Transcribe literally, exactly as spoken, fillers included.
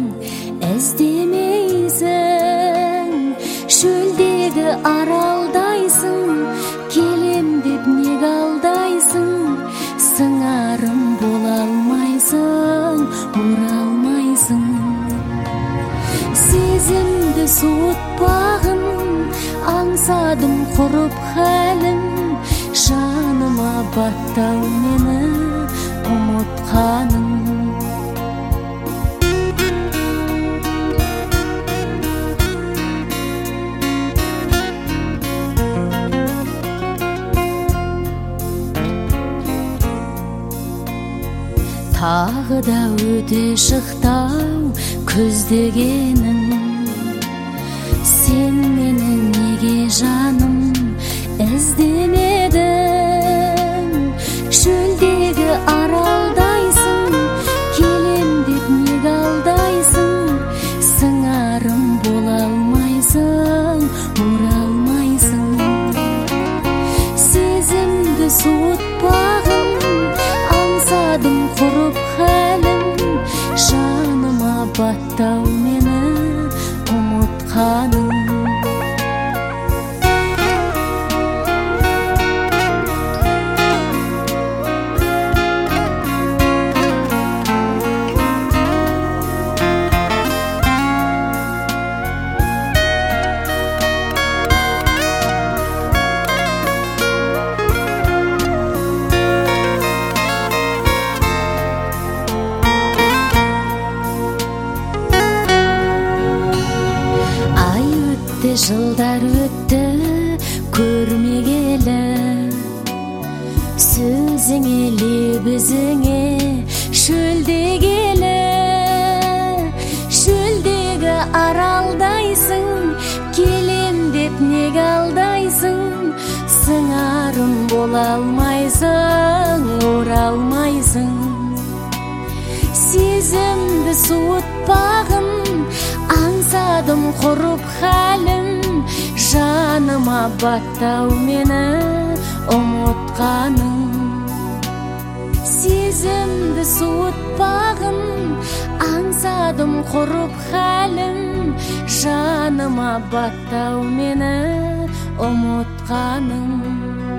іздемейсің, шөлдегі аралдайсың, келем деп неге алдайсың, сыңарым бола алмайсың, оралмайсың. Сезімді суытпағын, аңсадым құрып хәлін, жаныма баттау мені ұмытқаның. Тағы да өте шықтау күз дегенің, сен мені неге жаным іздемедің, шөлдегі аралдайсың, келем деп неге алдайсың, сыңарым бола алмайсың, оралмайсың. Сезімді суытпағын, аңсадым құрып хәлін, жаныма баттау мені ұмытқаның. Жылдар өтті көрмегелі, сөзіңе лебізіңе шөлдегелі, шөлдегі аралдайсың, келем деп неге алдайсың, сыңарым бола алмайсың, оралмайсың. Сезімді суытпағын, аңсадым құрып хәлін, жаныма баттау мені ұмытқаның. Сезімді суытпағын, аңсадым құрып хәлін, жаныма баттау мені ұмытқаның.